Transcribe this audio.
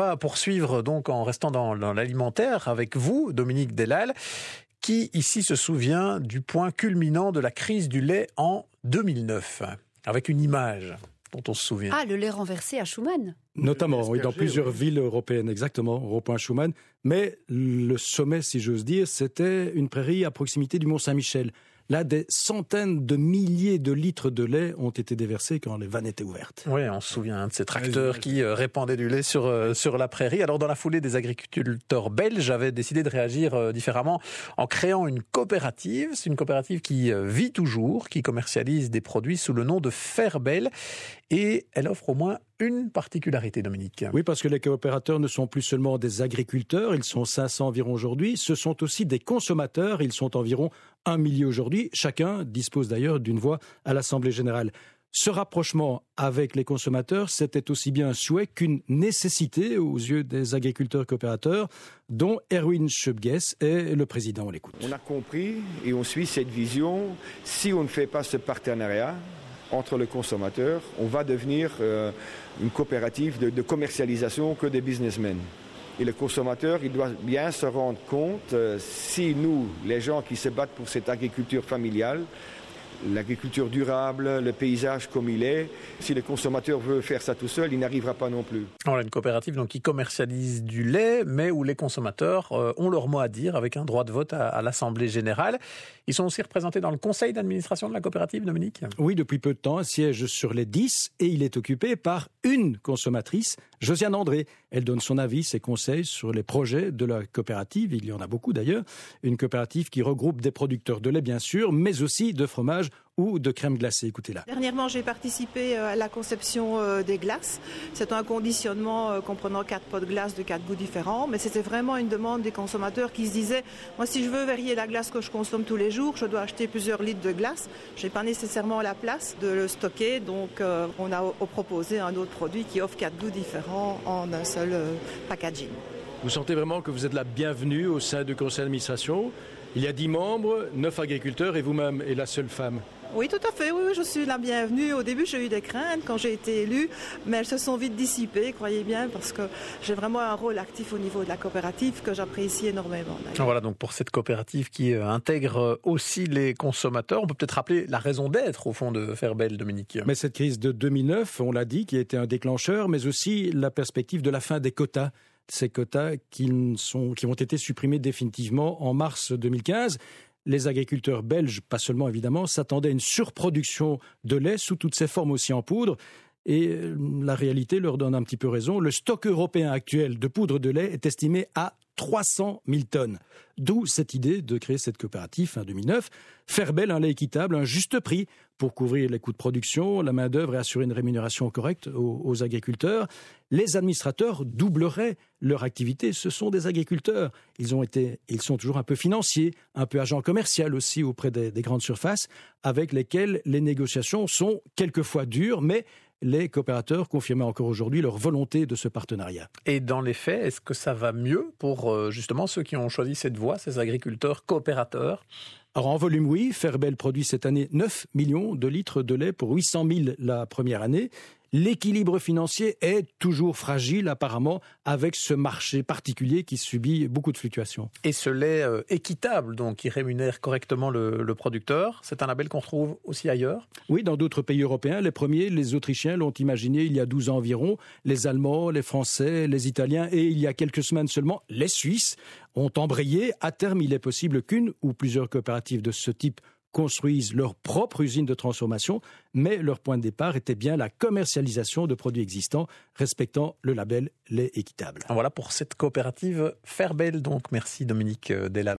va poursuivre donc en restant dans l'alimentaire avec vous, Dominique Delal, qui ici se souvient du point culminant de la crise du lait en 2009, avec une image dont on se souvient. Ah, le lait renversé à Schuman. Notamment, oui, dans plusieurs villes européennes, exactement, rond-point Schuman. Mais le sommet, si j'ose dire, c'était une prairie à proximité du Mont-Saint-Michel. Là, des centaines de milliers de litres de lait ont été déversés quand les vannes étaient ouvertes. Oui, on se souvient de ces tracteurs qui répandaient du lait sur la prairie. Alors, dans la foulée, des agriculteurs belges avaient décidé de réagir différemment en créant une coopérative. C'est une coopérative qui vit toujours, qui commercialise des produits sous le nom de Ferbel. Et elle offre au moins une particularité, Dominique. Oui, parce que les coopérateurs ne sont plus seulement des agriculteurs, ils sont 500 environ aujourd'hui, ce sont aussi des consommateurs, ils sont environ 1 million aujourd'hui. Chacun dispose d'ailleurs d'une voix à l'Assemblée générale. Ce rapprochement avec les consommateurs, c'était aussi bien un souhait qu'une nécessité aux yeux des agriculteurs coopérateurs, dont Erwin Schöpges est le président. On l'écoute. On a compris et on suit cette vision. Si on ne fait pas ce partenariat entre le consommateur, on va devenir une coopérative de commercialisation que des businessmen. Et le consommateur, il doit bien se rendre compte, si nous, les gens qui se battent pour cette agriculture familiale, l'agriculture durable, le paysage comme il est, si le consommateur veut faire ça tout seul, il n'arrivera pas non plus. On a une coopérative donc, qui commercialise du lait, mais où les consommateurs ont leur mot à dire avec un droit de vote à l'Assemblée générale. Ils sont aussi représentés dans le conseil d'administration de la coopérative, Dominique ? Oui, depuis peu de temps, un siège sur les 10 et il est occupé par une consommatrice, Josiane André. Elle donne son avis, ses conseils sur les projets de la coopérative. Il y en a beaucoup d'ailleurs. Une coopérative qui regroupe des producteurs de lait, bien sûr, mais aussi de fromage ou de crème glacée. Écoutez-la. Dernièrement, j'ai participé à la conception des glaces. C'est un conditionnement comprenant 4 pots de glace de 4 goûts différents, mais c'était vraiment une demande des consommateurs qui se disaient « Moi, si je veux varier la glace que je consomme tous les jours, je dois acheter plusieurs litres de glace. Je n'ai pas nécessairement la place de le stocker, donc on a proposé un autre produit qui offre 4 goûts différents en un seul packaging. » Vous sentez vraiment que vous êtes la bienvenue au sein du conseil d'administration. Il y a 10 membres, 9 agriculteurs et vous-même est la seule femme. Oui, tout à fait. Oui, je suis la bienvenue. Au début, j'ai eu des craintes quand j'ai été élue, mais elles se sont vite dissipées, croyez bien, parce que j'ai vraiment un rôle actif au niveau de la coopérative que j'apprécie énormément. Voilà, donc pour cette coopérative qui intègre aussi les consommateurs, on peut peut-être rappeler la raison d'être, au fond, de Ferbel, Dominique. Mais cette crise de 2009, on l'a dit, qui a été un déclencheur, mais aussi la perspective de la fin des quotas. Ces quotas qui ont été supprimés définitivement en mars 2015. Les agriculteurs belges, pas seulement évidemment, s'attendaient à une surproduction de lait sous toutes ses formes aussi en poudre. Et la réalité leur donne un petit peu raison. Le stock européen actuel de poudre de lait est estimé à 300 000 tonnes. D'où cette idée de créer cette coopérative fin 2009. Ferbel, un lait équitable, un juste prix pour couvrir les coûts de production, la main-d'œuvre et assurer une rémunération correcte aux agriculteurs. Les administrateurs doubleraient leur activité. Ce sont des agriculteurs. Ils sont toujours un peu financiers, un peu agents commerciaux aussi auprès des grandes surfaces, avec lesquels les négociations sont quelquefois dures, mais les coopérateurs confirmaient encore aujourd'hui leur volonté de ce partenariat. Et dans les faits, est-ce que ça va mieux pour justement ceux qui ont choisi cette voie, ces agriculteurs coopérateurs ? Alors en volume, oui, Ferbel produit cette année 9 millions de litres de lait pour 800 000 la première année. L'équilibre financier est toujours fragile apparemment avec ce marché particulier qui subit beaucoup de fluctuations. Et ce lait équitable, donc, qui rémunère correctement le producteur, c'est un label qu'on retrouve aussi ailleurs ? Oui, dans d'autres pays européens. Les premiers, les Autrichiens, l'ont imaginé il y a 12 ans environ. Les Allemands, les Français, les Italiens et il y a quelques semaines seulement, les Suisses ont embrayé. À terme, il est possible qu'une ou plusieurs coopératives de ce type construisent leur propre usine de transformation, mais leur point de départ était bien la commercialisation de produits existants respectant le label lait équitable. Voilà pour cette coopérative Ferbel. Donc merci Dominique Delal.